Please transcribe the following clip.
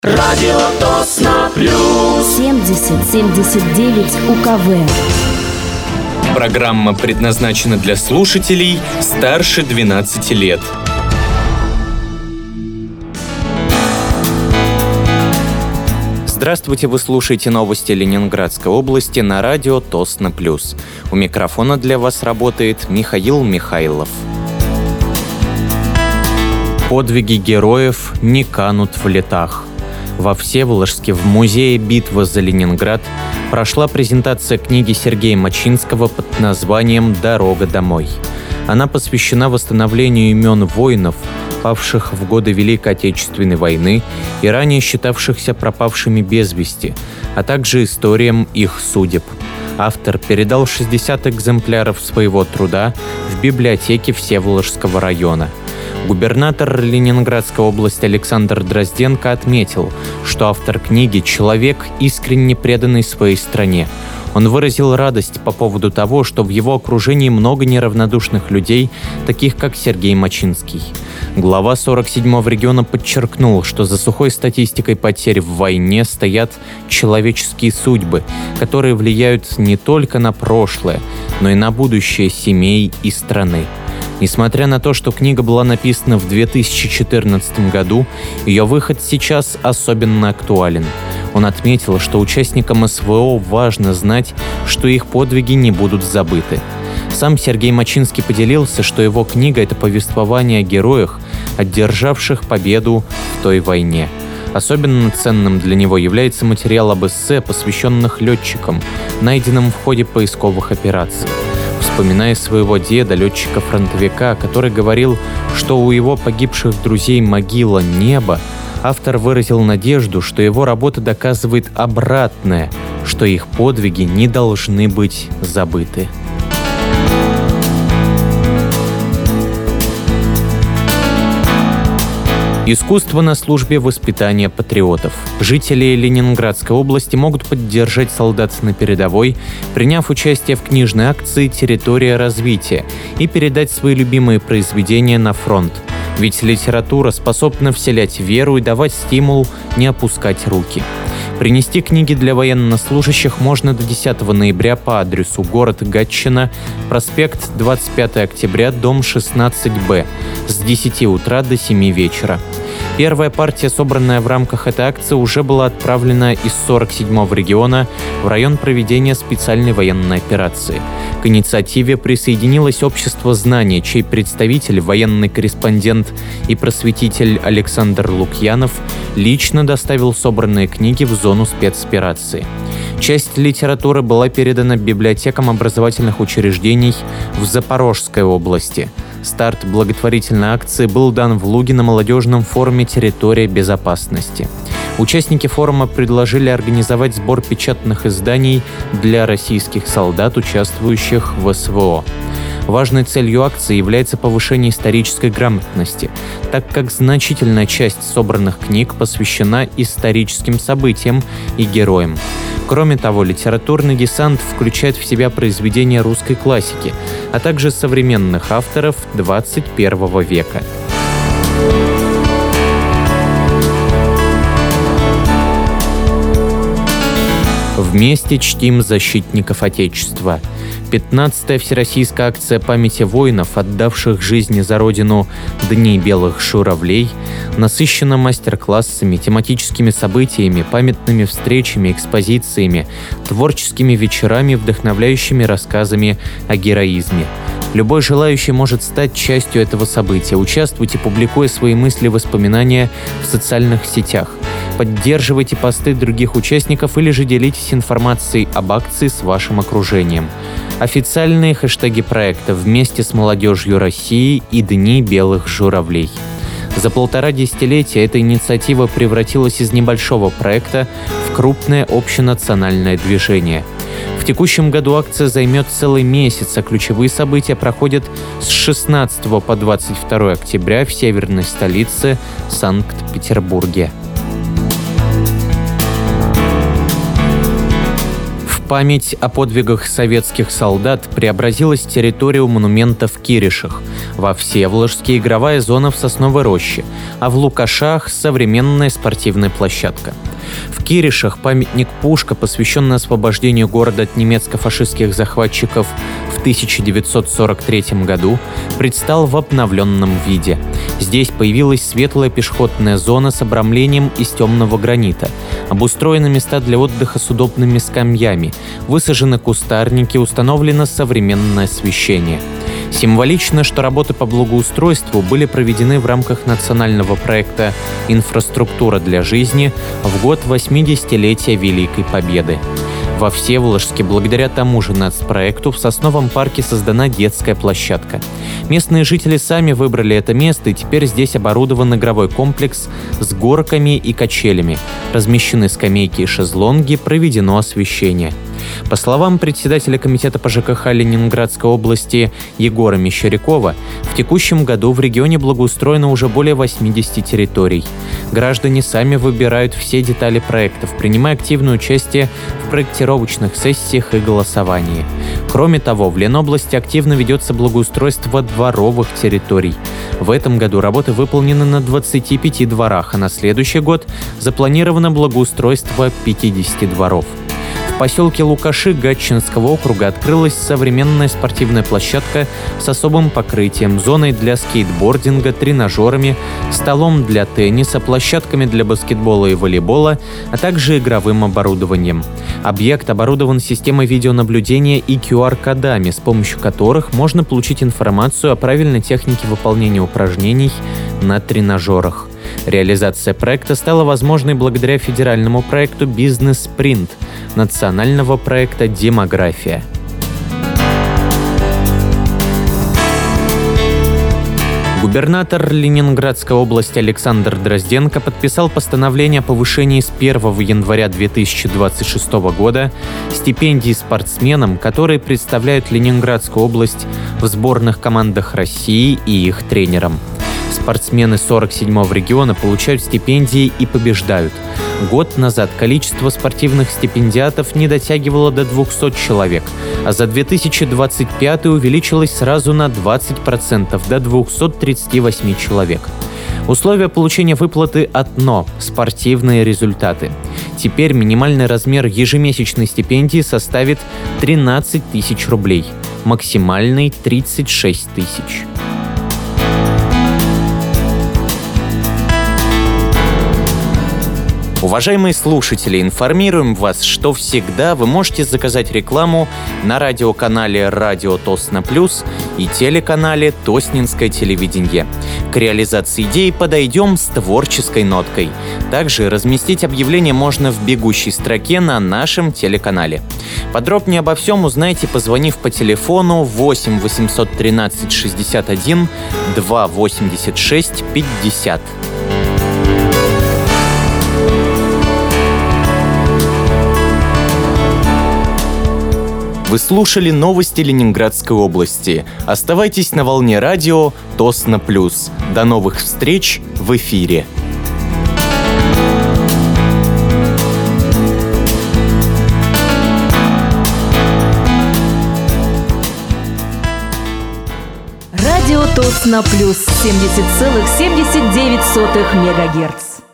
Радио Тосно Плюс 70-79 УКВ. Программа предназначена для слушателей старше 12 лет. Здравствуйте, вы слушаете новости Ленинградской области на радио Тосно Плюс. У микрофона для вас работает Михаил Михайлов. Подвиги героев не канут в летах. Во Всеволожске в музее «Битва за Ленинград» прошла презентация книги Сергея Мачинского под названием «Дорога домой». Она посвящена восстановлению имен воинов, павших в годы Великой Отечественной войны и ранее считавшихся пропавшими без вести, а также историям их судеб. Автор передал 60 экземпляров своего труда в библиотеке Всеволожского района. Губернатор Ленинградской области Александр Дрозденко отметил, что автор книги – человек, искренне преданный своей стране. Он выразил радость по поводу того, что в его окружении много неравнодушных людей, таких как Сергей Мачинский. Глава 47-го региона подчеркнул, что за сухой статистикой потерь в войне стоят человеческие судьбы, которые влияют не только на прошлое, но и на будущее семей и страны. Несмотря на то, что книга была написана в 2014 году, ее выход сейчас особенно актуален. Он отметил, что участникам СВО важно знать, что их подвиги не будут забыты. Сам Сергей Мачинский поделился, что его книга – это повествование о героях, одержавших победу в той войне. Особенно ценным для него является материал об эссе, посвященных летчикам, найденным в ходе поисковых операций. Вспоминая своего деда, летчика-фронтовика, который говорил, что у его погибших друзей могила небо, автор выразил надежду, что его работа доказывает обратное, что их подвиги не должны быть забыты. Искусство на службе воспитания патриотов. Жители Ленинградской области могут поддержать солдат на передовой, приняв участие в книжной акции «Территория развития» и передать свои любимые произведения на фронт. Ведь литература способна вселять веру и давать стимул не опускать руки. Принести книги для военнослужащих можно до 10 ноября по адресу город Гатчина, проспект 25 октября, дом 16Б, с 10 утра до 7 вечера. Первая партия, собранная в рамках этой акции, уже была отправлена из 47-го региона в район проведения специальной военной операции. К инициативе присоединилось Общество знания, чей представитель, военный корреспондент и просветитель Александр Лукьянов лично доставил собранные книги в зону спецоперации. Часть литературы была передана библиотекам образовательных учреждений в Запорожской области. Старт благотворительной акции был дан в Луге на молодежном форуме «Территория безопасности». Участники форума предложили организовать сбор печатных изданий для российских солдат, участвующих в СВО. Важной целью акции является повышение исторической грамотности, так как значительная часть собранных книг посвящена историческим событиям и героям. Кроме того, литературный десант включает в себя произведения русской классики, а также современных авторов 21 века. Вместе чтим защитников Отечества. 15-я всероссийская акция памяти воинов, отдавших жизни за Родину Дни белых журавлей, насыщена мастер-классами, тематическими событиями, памятными встречами, экспозициями, творческими вечерами, вдохновляющими рассказами о героизме. Любой желающий может стать частью этого события. Участвуйте, публикуя свои мысли и воспоминания в социальных сетях. Поддерживайте посты других участников или же делитесь информацией об акции с вашим окружением. Официальные хэштеги проекта «Вместе с молодежью России» и «Дни белых журавлей». За 1,5 десятилетия эта инициатива превратилась из небольшого проекта в крупное общенациональное движение. В текущем году акция займет целый месяц, а ключевые события проходят с 16 по 22 октября в северной столице Санкт-Петербурге. память о подвигах советских солдат преобразилась территория у монумента в Киришах, во Всеволожске игровая зона в Сосновой роще, а в Лукашах современная спортивная площадка. В Киришах памятник Пушка, посвященный освобождению города от немецко-фашистских захватчиков в 1943 году, предстал в обновленном виде. Здесь появилась светлая пешеходная зона с обрамлением из темного гранита, обустроены места для отдыха с удобными скамьями, высажены кустарники, установлено современное освещение. Символично, что работы по благоустройству были проведены в рамках национального проекта «Инфраструктура для жизни» в год 80-летия Великой Победы. Во Всеволожске благодаря тому же нацпроекту в Сосновом парке создана детская площадка. Местные жители сами выбрали это место, и теперь здесь оборудован игровой комплекс с горками и качелями. Размещены скамейки и шезлонги, проведено освещение. По словам председателя комитета по ЖКХ Ленинградской области Егора Мещерякова, в текущем году в регионе благоустроено уже более 80 территорий. Граждане сами выбирают все детали проектов, принимая активное участие в проектировочных сессиях и голосовании. Кроме того, в Ленобласти активно ведется благоустройство дворовых территорий. В этом году работы выполнены на 25 дворах, а на следующий год запланировано благоустройство 50 дворов. В поселке Лукаши Гатчинского округа открылась современная спортивная площадка с особым покрытием, зоной для скейтбординга, тренажерами, столом для тенниса, площадками для баскетбола и волейбола, а также игровым оборудованием. Объект оборудован системой видеонаблюдения и QR-кодами, с помощью которых можно получить информацию о правильной технике выполнения упражнений на тренажерах. Реализация проекта стала возможной благодаря федеральному проекту «Бизнес-спринт» национального проекта «Демография». Губернатор Ленинградской области Александр Дрозденко подписал постановление о повышении с 1 января 2026 года стипендий спортсменам, которые представляют Ленинградскую область в сборных командах России, и их тренерам. Спортсмены 47-го региона получают стипендии и побеждают. Год назад количество спортивных стипендиатов не дотягивало до 200 человек, а за 2025 увеличилось сразу на 20% до 238 человек. Условия получения выплаты одно – спортивные результаты. Теперь минимальный размер ежемесячной стипендии составит 13 тысяч рублей, максимальный – 36 тысяч. Уважаемые слушатели, информируем вас, что всегда вы можете заказать рекламу на радиоканале «Радио Тосно Плюс» и телеканале «Тоснинское телевидение». К реализации идеи подойдем с творческой ноткой. Также разместить объявление можно в бегущей строке на нашем телеканале. Подробнее обо всем узнайте, позвонив по телефону 8 813 61 286 50. Вы слушали новости Ленинградской области. Оставайтесь на волне радио Тосно Плюс. До новых встреч в эфире. Радио Тосно Плюс 70,79 МГц.